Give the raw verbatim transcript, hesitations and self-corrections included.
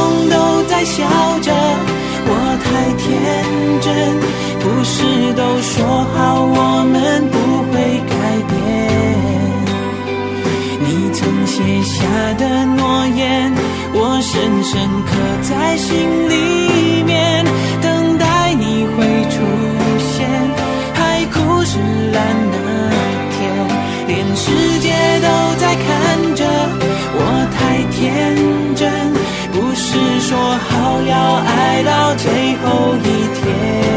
中都在笑着，我太天真，不是都说好我们不会改变？你曾写下的诺言，我深深刻在心里面，等待你会出现。海枯石烂那天，连世界都在看着，我太天真，不是说好要爱到最后一天。